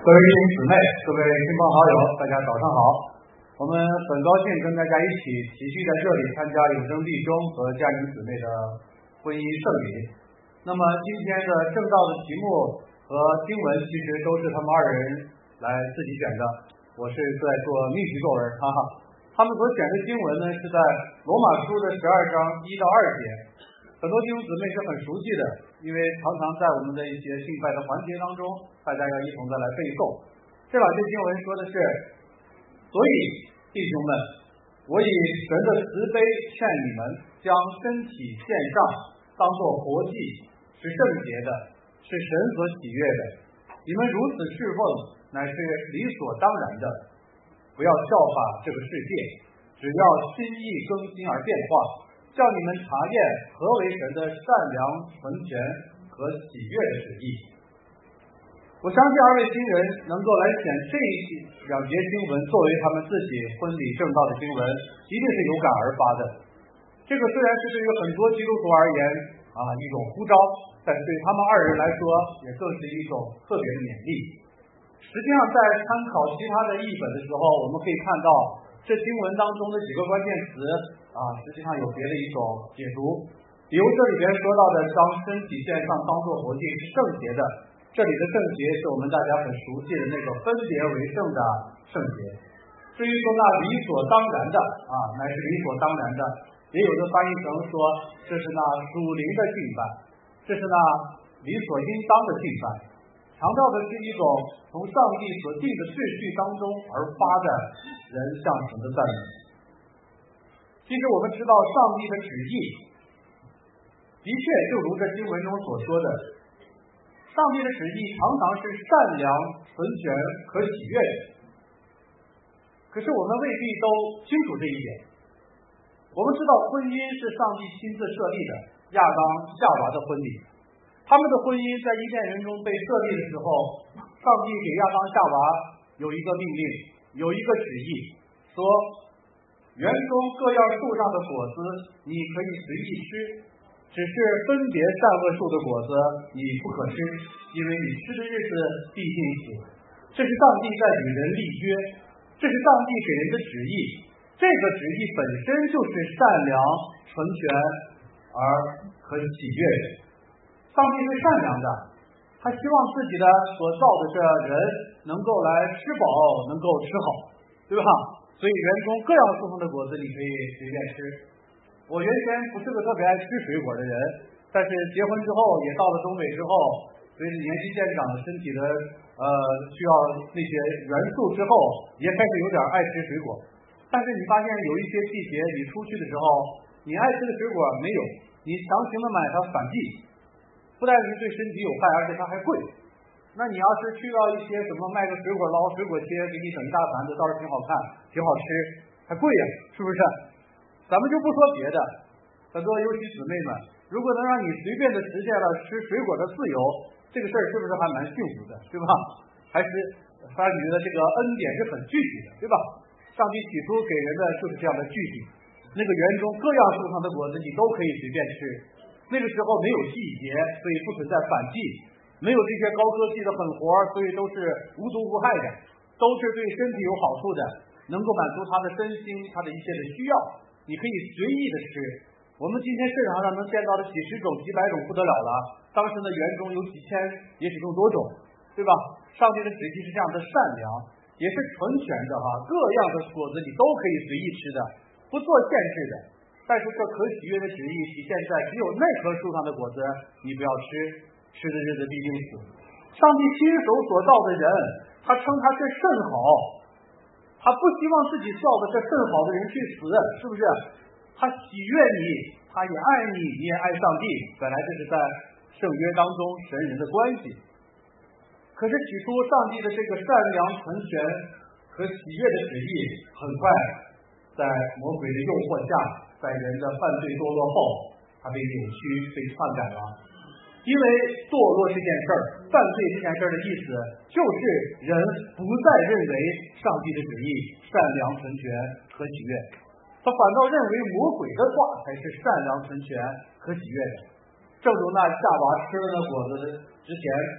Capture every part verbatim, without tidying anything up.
各位弟兄姊妹，各位亲朋好友，大家早上好。我们很高兴跟大家一起齐聚在这里，参加有声弟兄和家庭姊妹的婚姻圣礼。那么今天的正道的题目和经文其实都是他们二人来自己选的，我是在做密集作文，哈哈。他们所选的经文呢是在罗马书的十二章一到二节，很多弟兄姊妹是很熟悉的，因为常常在我们的一些敬拜的环节当中，大家要一同的来背诵。这两节经文说的是，所以弟兄们，我以神的慈悲劝你们，将身体献上，当作活祭，是圣洁的，是神所喜悦的。你们如此侍奉，乃是理所当然的。不要效法这个世界，只要心意更新而变化，叫你们查验何为神的善良、纯全和喜悦的旨意。我相信二位新人能够来选这两节经文作为他们自己婚礼正道的经文，一定是有感而发的。这个虽然是对于很多基督徒而言啊一种呼召，但是对他们二人来说，也更是一种特别的勉励。实际上，在参考其他的译本的时候，我们可以看到这经文当中的几个关键词啊，实际上有别的一种解读。比如这里边说到的将身体献上当作活祭是圣洁的，这里的圣洁是我们大家很熟悉的那个分别为圣的圣洁。至于说那理所当然的啊，乃是理所当然的，也有的翻译成说这是那属灵的敬拜，这是那理所应当的敬拜，强调的是一种从上帝所定的秩序当中而发的人向神的赞美。其实我们知道上帝的旨意的确就如这经文中所说的，上帝的旨意常常是善良、纯全和喜悦的。可是我们未必都清楚这一点。我们知道婚姻是上帝亲自设立的，亚当夏娃的婚礼，他们的婚姻在伊甸园中被设立的时候，上帝给亚当夏娃有一个命令，有一个旨意，说园中各样树上的果子你可以随意吃，只是分别善恶树的果子你不可吃，因为你吃的日子必定死。这是上帝在与人立约，这是上帝给人的旨意，这个旨意本身就是善良、纯全而很喜悦的。上帝是善良的，他希望自己的所造的这人能够来吃饱，能够吃好，对吧？所以园中各样树上的果子你可以随便吃。我原先不是个特别爱吃水果的人，但是结婚之后也到了中美之后，随着年纪渐长，身体的呃需要那些元素之后，也开始有点爱吃水果。但是你发现有一些季节你出去的时候，你爱吃的水果没有，你强行的买它反季，不但是对身体有害，而且它还贵。那你要是去到一些什么卖个水果捞、水果切，给你整一大盘子，倒是挺好看，挺好吃，还贵呀，是不是？咱们就不说别的，很多尤其姊妹们，如果能让你随便的实现了吃水果的自由，这个事儿是不是还蛮幸福的，对吧？还是发觉的这个恩典是很具体的，对吧？上帝起初给人的就是这样的具体，那个园中各样树上的果子你都可以随便吃。那个时候没有季节，所以不存在反季，没有这些高科技的狠活，所以都是无毒无害的，都是对身体有好处的，能够满足他的身心，他的一切的需要，你可以随意的吃。我们今天市场上能见到的几十种几百种不得了了，当时的园中有几千也许更多种，对吧？上帝的旨意是这样的善良，也是纯全的哈，各样的果子你都可以随意吃的，不做限制的。但是这可喜悦的旨意体现在只有那棵树上的果子你不要吃，吃的日子必定死。上帝亲手所造的人，他称他是甚好，他不希望自己造的这甚好的人去死，是不是？他喜悦你，他也爱你，你也爱上帝，本来这是在圣约当中神人的关系。可是起初上帝的这个善良、纯全和喜悦的旨意，很快在魔鬼的诱惑下，在人的犯罪堕落后，他被扭曲、被篡改了。因为堕落这件事儿，犯罪这件事儿的意思，就是人不再认为上帝的旨意善良、纯全和喜悦，他反倒认为魔鬼的话才是善良、纯全和喜悦的。正如那夏娃吃了那果子之前，他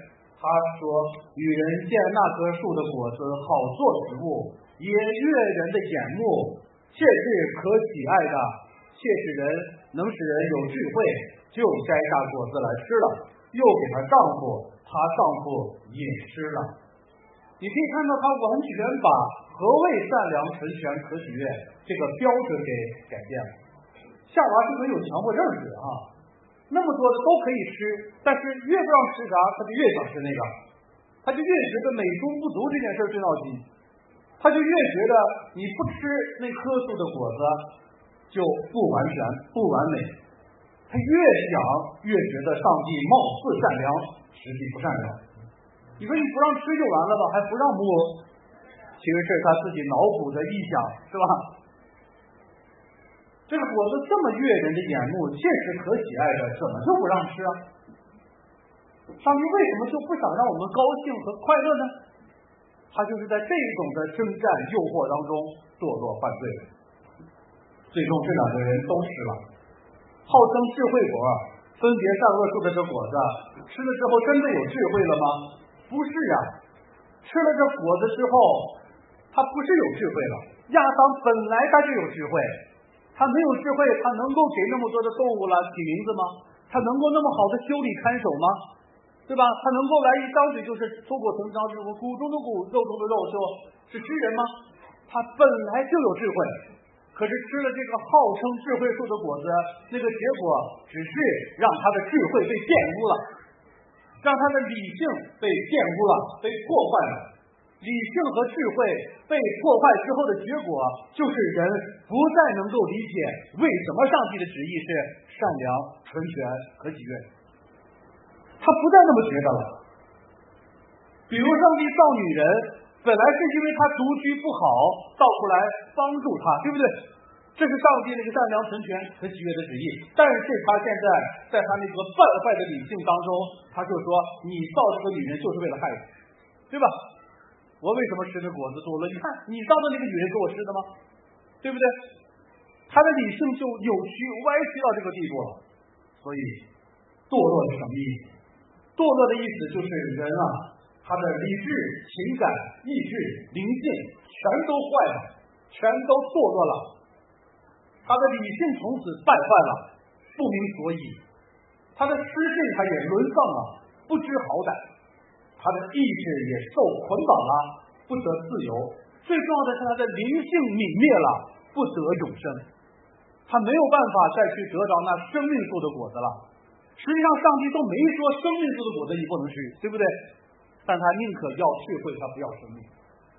说：“女人见那棵树的果子好做食物，也悦人的眼目，切是可喜爱的，切使人能使人有智慧，就摘下果子来吃了，又给她丈夫，她丈夫也吃了。”你可以看到，他完全把何谓善良、纯全、可喜悦这个标准给改变了。夏娃是没有强迫症的啊，那么多的都可以吃，但是越不让吃啥，他就越想吃那个，他就越觉得美中不足这件事最闹心，他就越觉得你不吃那棵树的果子就不完全、不完美，他越想越觉得上帝貌似善良，实际不善良。你说你不让吃就完了吧，还不让摸，其实这是他自己脑补的臆想，是吧？这个果子这么悦人的眼目，切实可喜爱的，怎么就不让吃啊？上帝为什么就不想让我们高兴和快乐呢？他就是在这种的征战诱惑当中堕落犯罪，最终这两个人都吃了。号称智慧果，分别善恶树的这果子，吃了之后真的有智慧了吗？不是呀，吃了这果子之后，他不是有智慧了。亚当本来他就有智慧，他没有智慧，他能够给那么多的动物了起名字吗？他能够那么好的修理看守吗？对吧？他能够来一张嘴就是出果成章，是骨中的骨，肉中的肉，是是吃人吗？他本来就有智慧，可是吃了这个号称智慧树的果子，那个结果只是让他的智慧被玷污了，让他的理性被玷污了，被破坏了。理性和智慧被破坏之后的结果，就是人不再能够理解为什么上帝的旨意是善良、纯全和喜悦。他不再那么觉得了。比如上帝造女人，本来是因为她独居不好，造出来帮助她，对不对？这是上帝那个善良、纯全和喜悦的旨意。但是他现在在他那个败坏的理性当中，他就说你造这个女人就是为了害我，对吧？我为什么吃这果子多了？你看你造的那个女人给我吃的吗？对不对？他的理性就扭曲歪曲到这个地步了。所以堕落是什么意思？堕落的意思就是人啊，他的理智、情感、意志、灵性全都坏了，全都堕落了。他的理性从此败坏了，不明所以；他的诗性他也沦丧了，不知好歹。他的意志也受捆绑了，不得自由。最重要的是他的灵性泯灭了，不得永生。他没有办法再去得到那生命树的果子了。实际上上帝都没说生命树的果子你不能吃，对不对？但他宁可要智慧，他不要生命。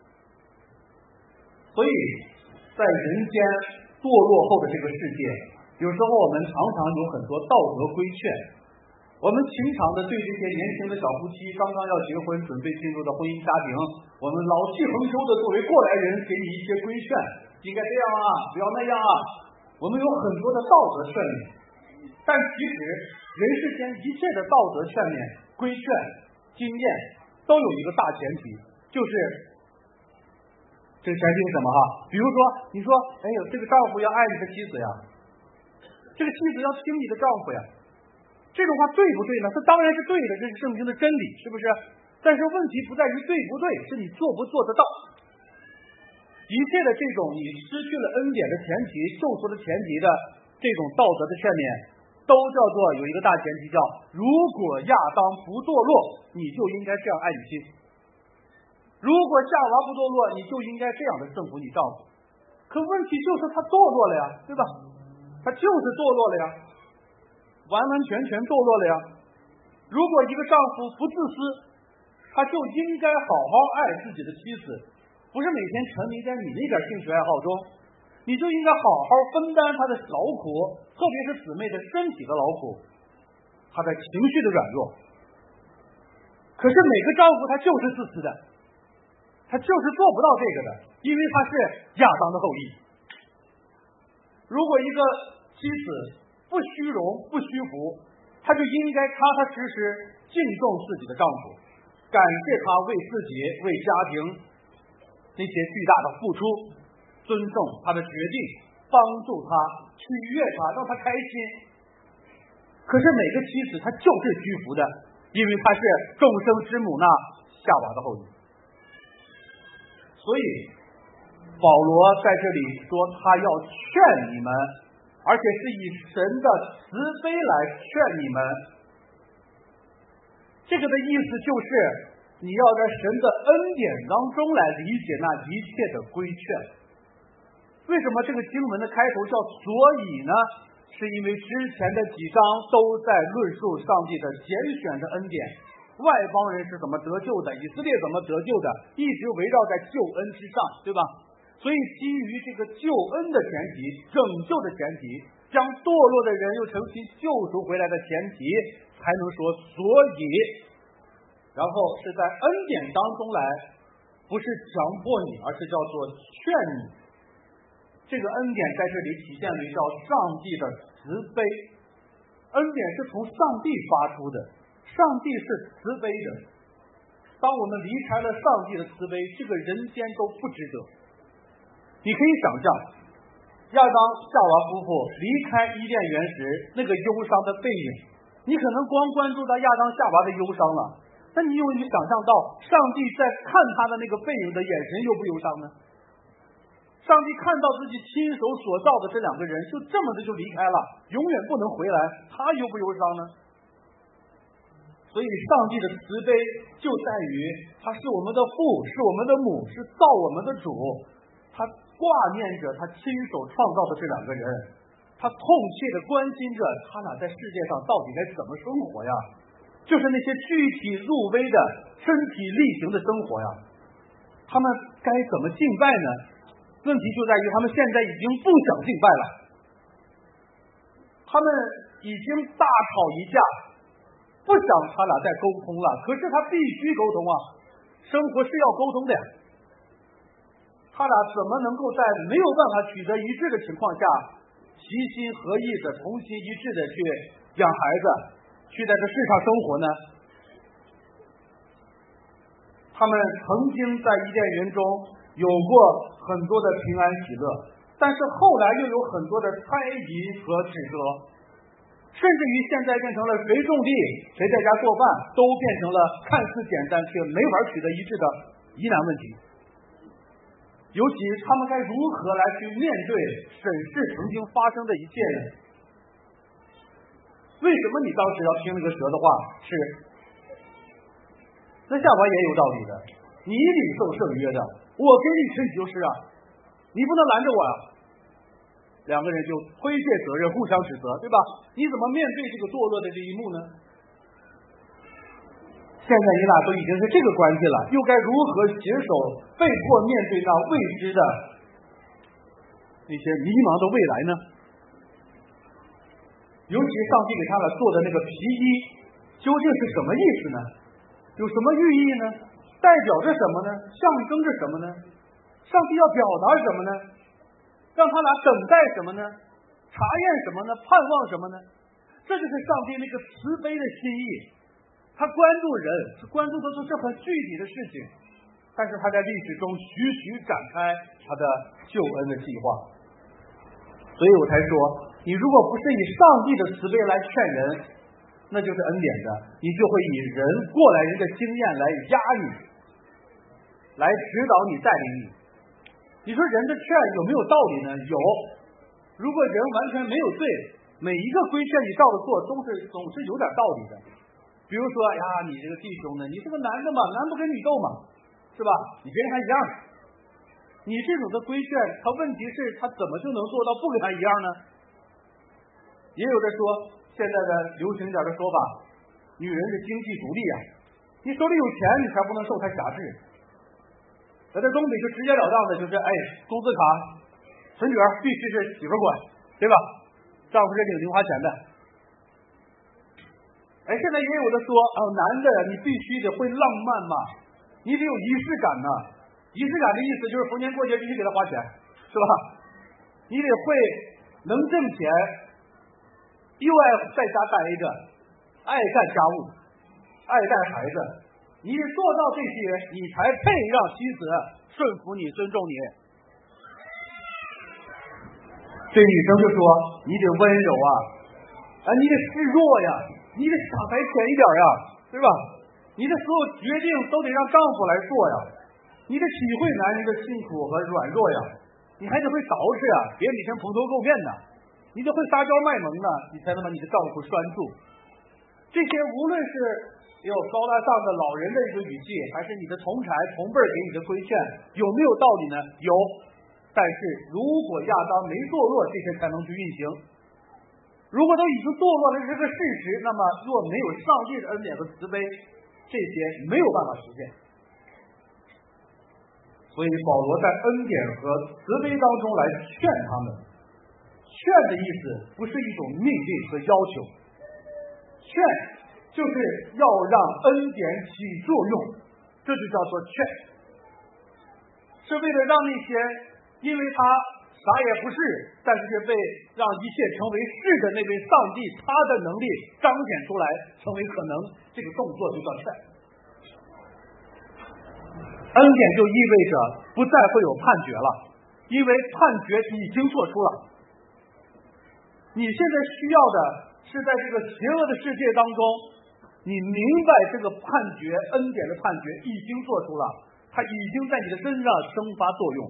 所以在人间堕落后的这个世界，有时候我们常常有很多道德规劝。我们经常的对这些年轻的小夫妻刚刚要结婚，准备进入的婚姻家庭，我们老气横秋的作为过来人给你一些规劝，应该这样啊，不要那样啊。我们有很多的道德劝勉，但其实人世间一切的道德劝勉、规劝、经验都有一个大前提，就是这个前提是什么哈？比如说你说，哎呦，这个丈夫要爱你的妻子呀，这个妻子要听你的丈夫呀，这种话对不对呢？这当然是对的，这是圣经的真理，是不是？但是问题不在于对不对，是你做不做得到。一切的这种你失去了恩典的前提、救赎的前提的这种道德的劝勉，都叫做有一个大前提，叫如果亚当不堕落，你就应该这样爱你妻；如果夏娃不堕落，你就应该这样的征服你丈夫。可问题就是他堕落了呀，对吧？他就是堕落了呀，完完全全堕落了呀。如果一个丈夫不自私，他就应该好好爱自己的妻子，不是每天沉迷在你那点兴趣爱好中，你就应该好好分担他的劳苦，特别是姊妹的身体的劳苦，他的情绪的软弱。可是每个丈夫他就是自私的，他就是做不到这个的，因为他是亚当的后裔。如果一个妻子不虚荣不虚浮，他就应该踏踏实实敬重自己的丈夫，感谢他为自己为家庭那些巨大的付出，尊重他的决定，帮助他，取悦他，让他开心。可是每个妻子她就是虚浮的， 因为他是众生之母那夏娃的后裔。所以保罗在这里说他要劝你们，而且是以神的慈悲来劝你们。这个的意思就是你要在神的恩典当中来理解那一切的规劝。为什么这个经文的开头叫所以呢？是因为之前的几章都在论述上帝的拣选的恩典，外邦人是怎么得救的，以色列怎么得救的，一直围绕在救恩之上，对吧？所以基于这个救恩的前提，拯救的前提，将堕落的人又重新救赎回来的前提，才能说所以，然后是在恩典当中来，不是强迫你，而是叫做劝你。这个恩典在这里体现为叫上帝的慈悲，恩典是从上帝发出的，上帝是慈悲的。当我们离开了上帝的慈悲，这个人间都不值得。你可以想象亚当夏娃夫妇离开伊甸园时那个忧伤的背影，你可能光关注到亚当夏娃的忧伤了，那你有没有想象到上帝在看他的那个背影的眼神忧不忧伤呢？上帝看到自己亲手所造的这两个人就这么的就离开了，永远不能回来，他忧不忧伤呢？所以上帝的慈悲就在于他是我们的父，是我们的母，是造我们的主，他挂念着他亲手创造的这两个人，他痛切的关心着他俩在世界上到底该怎么生活呀，就是那些具体入微的身体力行的生活呀，他们该怎么敬拜呢？问题就在于他们现在已经不想敬拜了，他们已经大吵一架，不想他俩再沟通了，可是他必须沟通啊，生活是要沟通的呀。他俩怎么能够在没有办法取得一致的情况下，齐心合意的同心一致的去养孩子，去在这世上生活呢？他们曾经在伊甸园中有过很多的平安喜乐，但是后来又有很多的猜疑和指责，甚至于现在变成了谁种地谁在家做饭，都变成了看似简单却没法取得一致的疑难问题。尤其他们该如何来去面对审视曾经发生的一切呢？为什么你当时要听那个蛇的话？是那夏娃也有道理的，你领受圣约的，我给你吃你就是啊，你不能拦着我啊。两个人就推卸责任，互相指责，对吧？你怎么面对这个堕落的这一幕呢？现在你俩都已经是这个关系了，又该如何携手被迫面对那未知的那些迷茫的未来呢？尤其上帝给他俩做的那个皮衣，究竟是什么意思呢？有什么寓意呢？代表着什么呢？象征着什么呢？上帝要表达什么呢？让他俩等待什么呢？查验什么呢？盼望什么呢？这就是上帝那个慈悲的心意。他关注人，他关注的都是很具体的事情，但是他在历史中徐徐展开他的救恩的计划。所以我才说，你如果不是以上帝的慈悲来劝人，那就是恩典的，你就会以人过来人的经验来压你，来指导你，带领你。你说人的劝有没有道理呢？有。如果人完全没有罪，每一个规劝你照着做，都是总是有点道理的。比如说呀，你这个弟兄呢，你是个男的嘛，男不跟女斗嘛，是吧？你跟人还一样。你这种的规劝，他问题是他怎么就能做到不跟他一样呢？也有的说，现在的流行一点的说法，女人是经济独立啊，你手里有钱，你才不能受他辖制。在这东北就直截了当的，就是哎，工资卡、存折必须是媳妇管，对吧？丈夫是领零花钱的。哎，现在也有的说，哦，男的你必须得会浪漫嘛，你得有仪式感呢。仪式感的意思就是逢年过节必须给他花钱，是吧？你得会能挣钱，又爱在家待着，爱干家务，爱带孩子，你得做到这些，你才配让妻子顺服你、尊重你。对女生就说，你得温柔啊，啊，你得示弱呀，你得傻白甜一点呀， 对吧？你的所有决定都得让丈夫来做呀，你得体会男人的辛苦和软弱呀，你还得会捯饬呀，别每天蓬头垢面的，你得会撒娇卖萌呢，你才能把你的丈夫拴住。这些无论是有高大上的老人的一个语气，还是你的同柴同辈给你的规劝，有没有道理呢？有。但是如果亚当没堕落，这些才能去运行。如果都已经堕落了，这是个事实，那么若没有上帝的恩典和慈悲，这些没有办法实现。所以保罗在恩典和慈悲当中来劝他们，劝的意思不是一种命令和要求，劝就是要让恩典起作用，这就叫做劝，是为了让那些因为他啥也不是，但是却被让一切成为是的那位上帝，他的能力彰显出来，成为可能，这个动作就叫劝。恩典就意味着不再会有判决了，因为判决已经做出了。你现在需要的是在这个邪恶的世界当中，你明白这个判决，恩典的判决已经做出了，它已经在你的身上生发作用。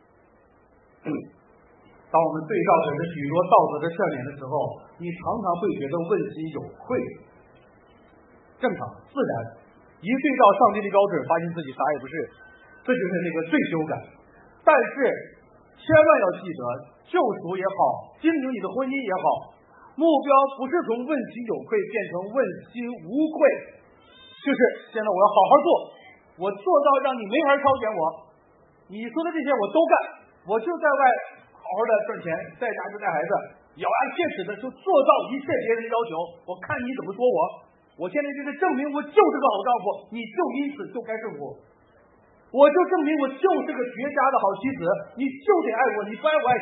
当我们对照着这许多道德的赦免的时候，你常常会觉得问心有愧，正常自然，一对照上帝的标准，发现自己啥也不是，这就是那个罪羞感。但是千万要记得，救赎也好，经营你的婚姻也好，目标不是从问心有愧变成问心无愧，就是现在我要好好做，我做到让你没法超前我，你说的这些我都干，我就在外好好的赚钱，在家就带孩子，咬牙切齿的就做到一切别人的要求，我看你怎么说我，我现在就是证明我就是个好丈夫，你就因此就该顺服，我就证明我就是个绝佳的好妻子，你就得爱我，你不爱我爱谁？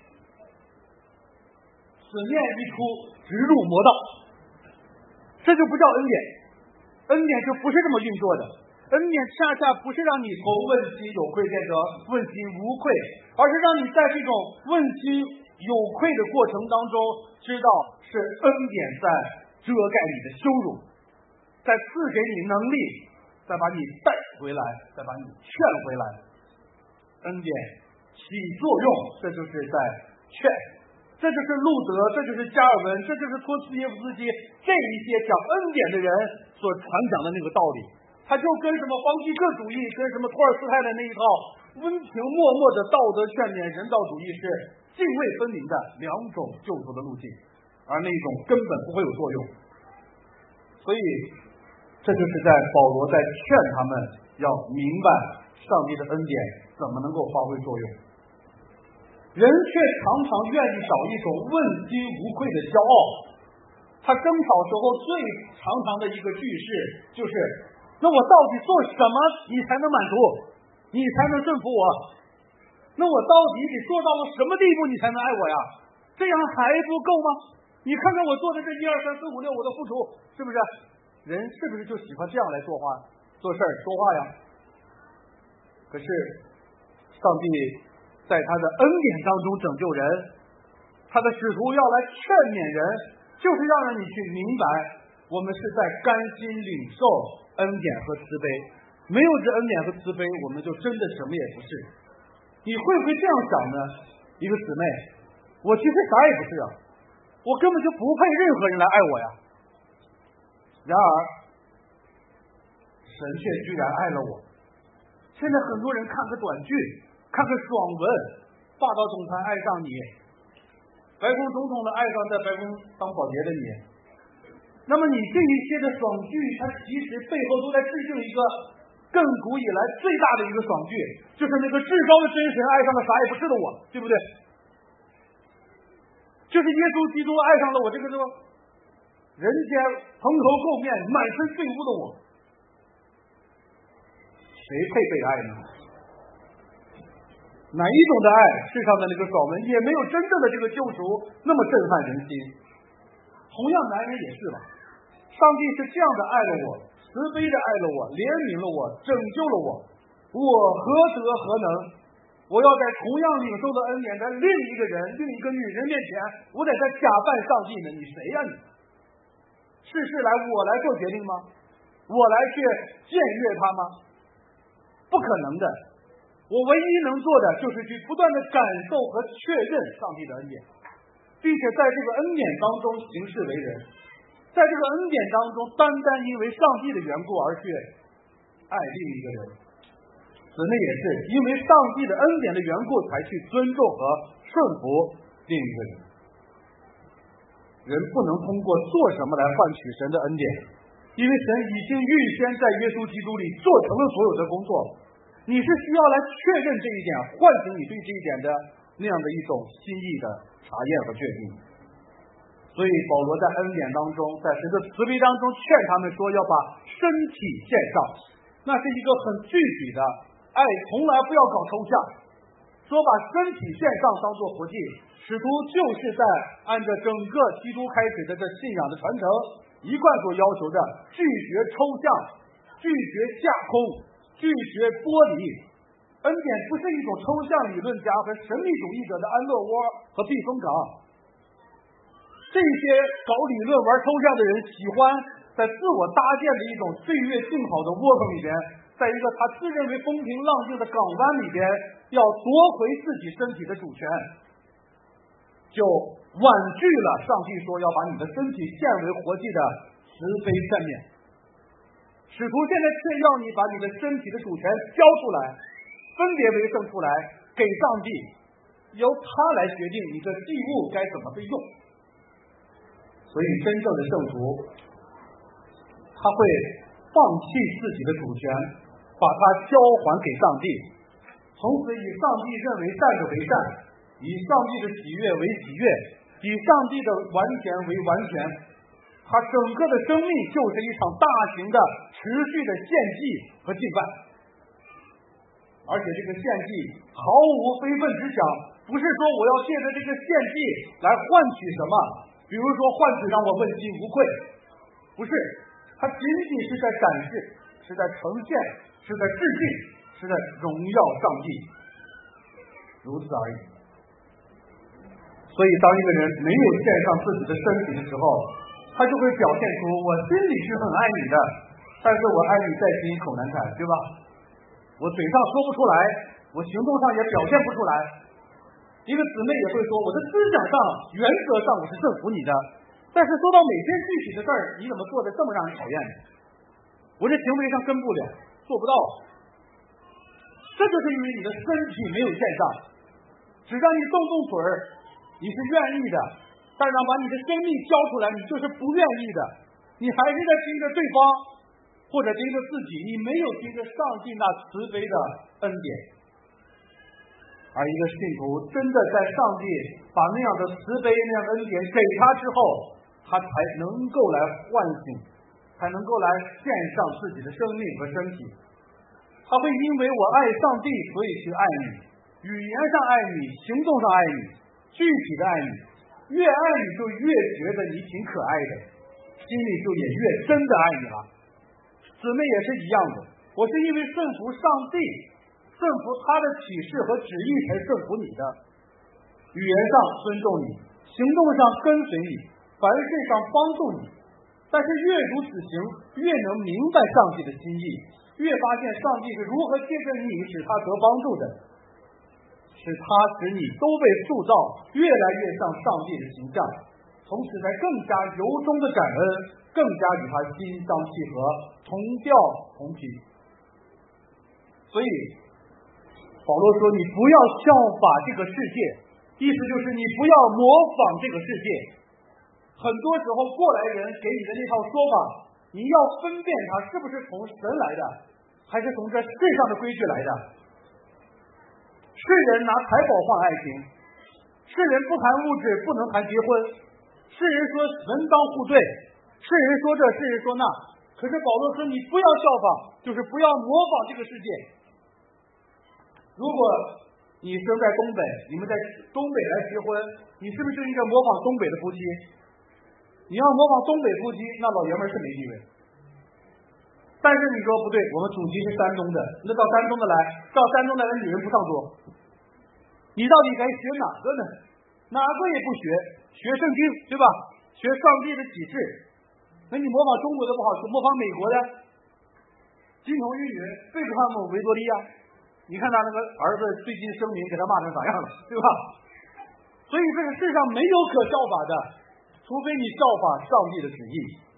此念一出，直入魔道，这就不叫恩典，恩典就不是这么运作的。恩典恰恰不是让你从问心有愧变成问心无愧，而是让你在这种问心有愧的过程当中，知道是恩典在遮盖你的羞辱，在赐给你能力，再把你带回来，再把你劝回来。恩典起作用，这就是在劝，这就是路德，这就是加尔文，这就是托斯耶夫斯基，这一些讲恩典的人所传讲的那个道理。他就跟什么方济各主义，跟什么托尔斯泰的那一套温情脉脉的道德劝勉人道主义是泾渭分明的两种救赎的路径，而那一种根本不会有作用。所以这就是在保罗在劝他们要明白上帝的恩典怎么能够发挥作用。人却常常愿意找一种问心无愧的骄傲，他争吵时候最常常的一个句式就是，那我到底做什么你才能满足，你才能顺服我？那我到底得做到了什么地步你才能爱我呀？这样还不够吗？你看看我做的这一二三四五六，我的付出是不是？人是不是就喜欢这样来做话、做事儿、说话呀？可是上帝在他的恩典当中拯救人，他的使徒要来劝勉人，就是要让你去明白，我们是在甘心领受恩典和慈悲，没有这恩典和慈悲，我们就真的什么也不是。你会不会这样想呢？一个姊妹，我其实啥也不是啊，我根本就不配任何人来爱我呀。然而神却居然爱了我。现在很多人看个短剧，看个爽文，霸道总裁爱上你，白宫总统的爱上在白宫当保洁的你，那么你这一切的爽剧，它其实背后都在致敬一个亘古以来最大的一个爽剧，就是那个至高的真神爱上了啥也不是的我，对不对？就是耶稣基督爱上了我这个什么人间蓬头垢面满身罪污的我，谁配被爱呢？哪一种的爱，世上的那个爽文也没有真正的这个救赎那么震撼人心。同样男人也是吧，上帝是这样的爱了我，慈悲的爱了我，怜悯了我，拯救了我，我何德何能？我要在同样领受的恩典，在另一个人、另一个女人面前，我得在假扮上帝呢？你谁呀你？事事来我来做决定吗？ 我来去僭越它吗？不可能的。我唯一能做的就是去不断的感受和确认上帝的恩典，并且在这个恩典当中行事为人，在这个恩典当中单单因为上帝的缘故而去爱另一个人。姊妹也是因为上帝的恩典的缘故才去尊重和顺服另一个人。人不能通过做什么来换取神的恩典，因为神已经预先在耶稣基督里做成了所有的工作，你是需要来确认这一点，唤醒你对这一点的那样的一种心意的查验和确定。所以保罗在恩典当中，在神的慈悲当中劝他们说，要把身体献上，那是一个很具体的爱，从来不要搞抽象，说把身体献上当作活祭。使徒就是在按照整个基督开始的这信仰的传承一贯所要求的，拒绝抽象，拒绝架空，拒绝剥离。恩典不是一种抽象理论家和神秘主义者的安乐窝和避风港。这些搞理论玩抽象的人喜欢在自我搭建的一种岁月静好的窝棚里边，在一个他自认为风平浪静的港湾里边，要夺回自己身体的主权，就婉拒了上帝说要把你的身体献为活祭的慈悲劝勉。使徒现在却要你把你的身体的主权交出来，分别为圣出来给上帝，由他来决定你的祭物该怎么被用。所以真正的圣徒，他会放弃自己的主权，把它交还给上帝，从此以上帝认为善的为善，以上帝的喜悦为喜悦，以上帝的完全为完全。他整个的生命就是一场大型的持续的献祭和敬拜，而且这个献祭毫无非分之想，不是说我要借着这个献祭来换取什么，比如说换取让我问心无愧，不是，它仅仅是在展示，是在呈现，是在致敬，是在荣耀上帝，如此而已。所以当一个人没有献上自己的身体的时候，他就会表现出我心里是很爱你的，但是我爱你在心口难开，对吧？我嘴上说不出来，我行动上也表现不出来。一个姊妹也会说，我的思想上原则上我是顺服你的，但是说到每件具体的事儿，你怎么做的这么让人讨厌呢？我这行为上跟不了，做不到。这就是因为你的身体没有献上，只让你动动嘴儿，你是愿意的，但是把你的生命交出来，你就是不愿意的，你还是在盯着对方或者盯着自己，你没有盯着上帝那慈悲的恩典。而一个信徒真的在上帝把那样的慈悲那样的恩典给他之后，他才能够来唤醒，才能够来献上自己的生命和身体。他会因为我爱上帝所以去爱你，语言上爱你，行动上爱你，具体的爱你，越爱你就越觉得你挺可爱的，心里就也越真的爱你了。姊妹也是一样的，我是因为顺服上帝，顺服他的启示和旨意才顺服你的，语言上尊重你，行动上跟随你，凡事上帮助你。但是越如此行，越能明白上帝的心意，越发现上帝是如何借着你使他得帮助的，使他使你都被塑造越来越像上帝的形象，从此才更加由衷的感恩，更加与他心相契合，同调同频。所以保罗说，你不要效法这个世界，意思就是你不要模仿这个世界。很多时候过来人给你的那套说法，你要分辨它是不是从神来的，还是从这世上的规矩来的。世人拿财宝换爱情，世人不谈物质不能谈结婚，世人说门当户对，世人说这世人说那，可是保罗说你不要效仿，就是不要模仿这个世界。如果你生在东北，你们在东北来结婚，你是不是就应该模仿东北的夫妻？你要模仿东北夫妻，那老爷们是没地位。但是你说不对，我们祖籍是山东的，那到山东的来，到山东来的女人不上桌，你到底该学哪个呢？哪个也不学，学圣经，对吧？学上帝的启示。那你模仿中国的不好，模仿美国的， 金童玉女贝克汉姆、维多利亚，你看他那个儿子最近声明给他骂成啥样了，对吧？所以这个世上没有可效法的，除非你效法上帝的旨意，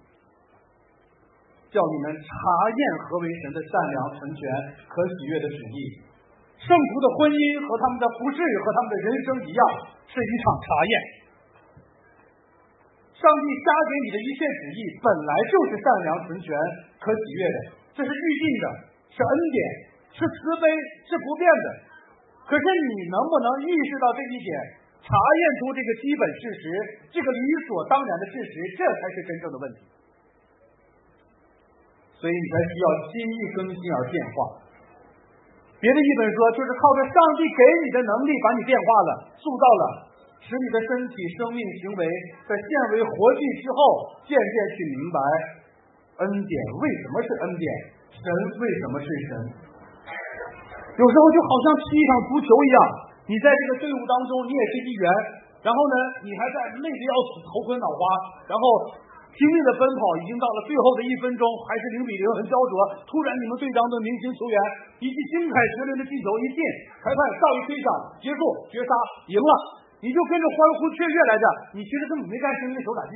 叫你们查验何为神的善良、纯全、可喜悦的旨意。圣徒的婚姻和他们的服侍和他们的人生一样，是一场查验。上帝加给你的一切旨意本来就是善良、纯全、可喜悦的，这是预定的，是恩典，是慈悲，是不变的。可是你能不能意识到这一点，查验出这个基本事实，这个理所当然的事实，这才是真正的问题。所以你才需要心意更新而变化。别的译本说，就是靠着上帝给你的能力把你变化了，塑造了，使你的身体、生命、行为在现为活祭之后，渐渐去明白恩典为什么是恩典，神为什么是神。有时候就好像踢一场足球一样，你在这个队伍当中你也是一员，然后呢你还在累得要死，头昏脑花，然后拼命的奔跑，已经到了最后的一分钟，还是零比零，很焦灼。突然你们队当的明星球员一记精彩绝伦的进球一进，裁判哨一吹响，结束，绝杀，赢了，你就跟着欢呼雀跃来着，你其实根本没看清那球咋进。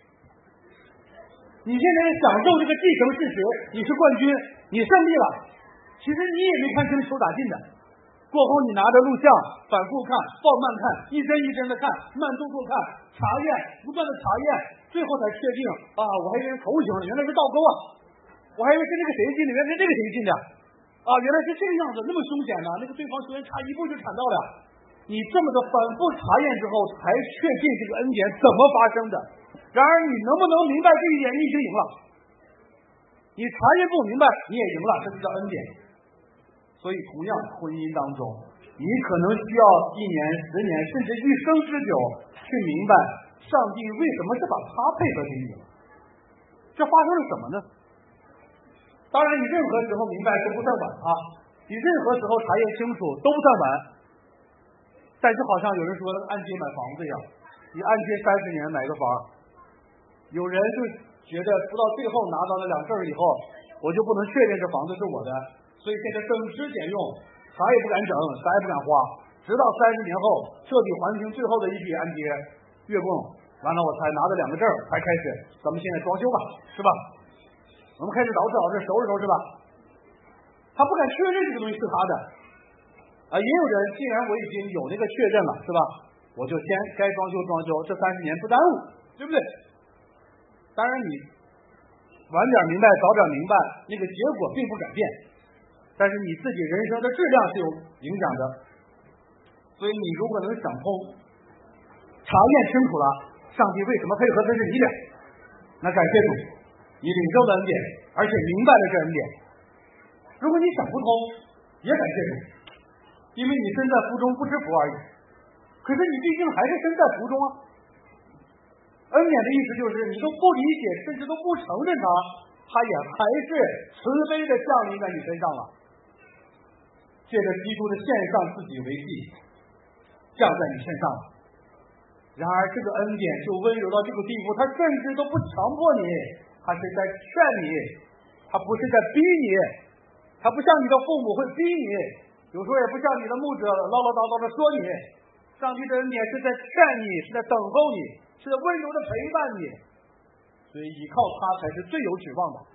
你现在享受这个继承事实，你是冠军，你胜利了，其实你也没看清球咋进的。过后你拿着录像反复看，放慢看，一帧一帧的看，慢动作看，查验，不断的查验，最后才确定啊，我还以为是头型呢，原来是倒钩啊，我还以为是那个谁进的，原来是这个谁进的啊，原来是这个样子，那么凶险呢，那个对方球员差一步就铲到了。你这么的反复查验之后，才确定这个恩典怎么发生的。然而你能不能明白这一点，你已经赢了。你查验不明白，你也赢了，这就叫恩典。所以同样婚姻当中，你可能需要一年、十年，甚至一生之久去明白上帝为什么是把他配合给你。这发生了什么呢？当然你任何时候明白都不算晚啊，你任何时候查验清楚都不算晚。但是好像有人说按揭买房子一样，你按揭三十年买个房，有人就觉得不到最后拿到了两证以后，我就不能确认这房子是我的，所以现在省吃俭用，啥也不敢整，啥也不敢花，直到三十年后彻底还清最后的一笔按揭月供，完了我才拿着两个证才开始，咱们现在装修吧，是吧？我们开始捯饬捯饬，收拾收拾吧。他不敢确认这个东西是他的啊，也有人既然我已经有那个确认了，是吧？我就先该装修装修，这三十年不耽误，对不对？当然你晚点明白，早点明白，那个结果并不改变，但是你自己人生的质量是有影响的。所以你如果能想通，查验清楚了上帝为什么配合的是你俩，那感谢主，你领受了恩典，而且明白了这恩典。如果你想不通，也感谢主，因为你身在福中不知福而已，可是你毕竟还是身在福中啊。恩典的意思就是你都不理解，甚至都不承认它，它也还是慈悲的降临在你身上了，借着基督的献上自己为祭，降在你身上了。然而这个恩典就温柔到这个地步，他甚至都不强迫你，他是在劝你，他不是在逼你，他不像你的父母会逼你，有时候也不像你的牧者唠唠叨叨的说你。上帝的恩典是在劝你，是在等候你，是在温柔的陪伴你，所以依靠他才是最有指望的。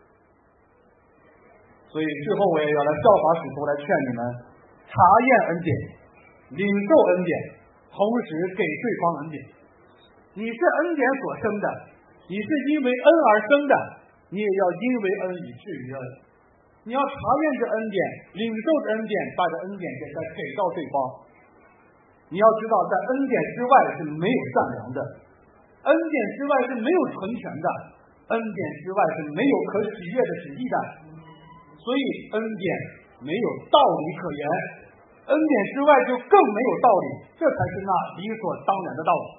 所以最后我也要来效法使徒来劝你们，查验恩典，领受恩典，同时给对方恩典。你是恩典所生的，你是因为恩而生的，你也要因为恩以至于恩。你要查验这恩典，领受这恩典，把这恩典给再给到对方。你要知道，在恩典之外是没有善良的，恩典之外是没有纯全的，恩典之外是没有可喜悦的旨意的。所以恩典没有道理可言，恩典之外就更没有道理，这才是那理所当然的道理。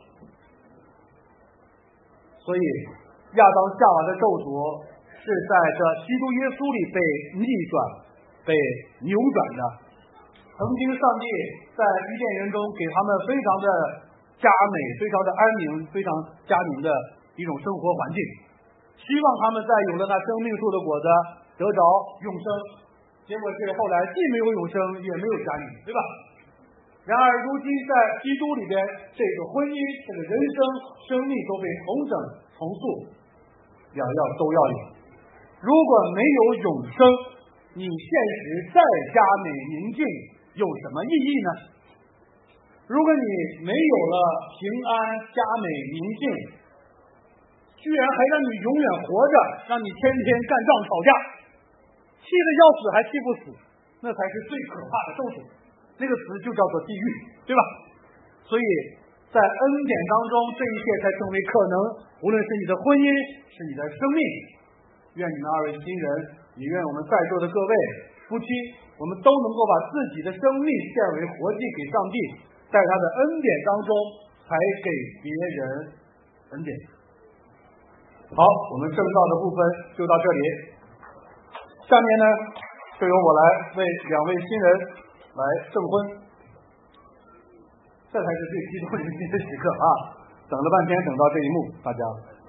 所以亚当夏娃的咒诅是在这基督耶稣里被逆转、被扭转的。曾经上帝在伊甸园中给他们非常的佳美、非常的安宁、非常佳宁的一种生活环境，希望他们在有了那生命树的果子， 得着永生，结果是后来既没有永生，也没有家女，对吧？然而如今在基督里边，这个婚姻、这个人生、生命都被重整重塑，两样都要有。如果没有永生，你现实再佳美宁静有什么意义呢？如果你没有了平安佳美宁静，居然还让你永远活着，让你天天干仗吵架，气得要死还气不死，那才是最可怕的咒诅。那个词就叫做地狱，对吧？所以在恩典当中，这一切才成为可能。无论是你的婚姻，是你的生命，愿你们二位新人，也愿我们在座的各位夫妻，我们都能够把自己的生命献为活祭给上帝，在他的恩典当中才给别人恩典。好，我们正道的部分就到这里。下面呢，就由我来为两位新人来证婚，这才是最激动人心的时刻啊！等了半天，等到这一幕，大家